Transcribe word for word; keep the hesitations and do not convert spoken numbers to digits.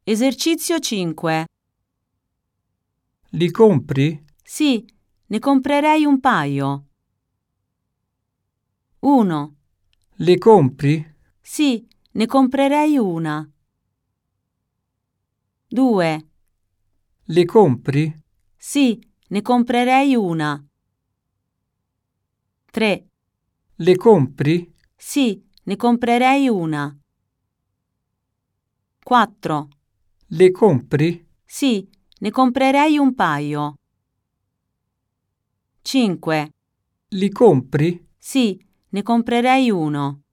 Esercizio cinque. Li compri? Sì, ne comprerei un paio. uno. Le compri? Sì, ne comprerei una. due. Le compri? Sì, ne comprerei una. tre. Le compri? Sì, ne comprerei una. quattro. Le compri? Sì, ne comprerei un paio. cinque. Li compri? Sì, ne comprerei uno.